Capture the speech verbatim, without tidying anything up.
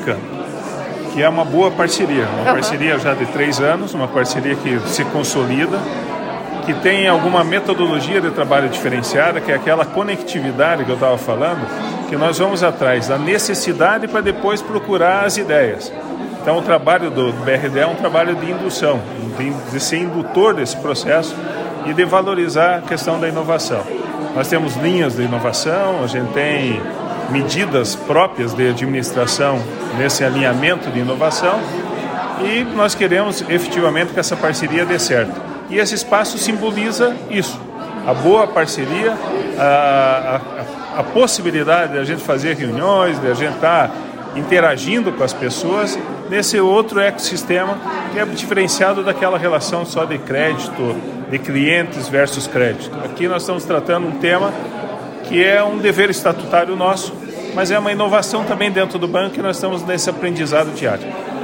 identificando, que é uma boa parceria, uma parceria já de três anos, uma parceria que se consolida, que tem alguma metodologia de trabalho diferenciada, que é aquela conectividade que eu estava falando, que nós vamos atrás da necessidade para depois procurar as ideias. Então o trabalho do B R D é um trabalho de indução, de, de ser indutor desse processo e de valorizar a questão da inovação. Nós temos linhas de inovação, a gente tem medidas próprias de administração nesse alinhamento de inovação e nós queremos efetivamente que essa parceria dê certo. E esse espaço simboliza isso, a boa parceria, a, a, a possibilidade de a gente fazer reuniões, de a gente estar interagindo com as pessoas nesse outro ecossistema que é diferenciado daquela relação só de crédito, de clientes versus crédito. Aqui nós estamos tratando um tema que é um dever estatutário nosso, mas é uma inovação também dentro do banco e nós estamos nesse aprendizado diário.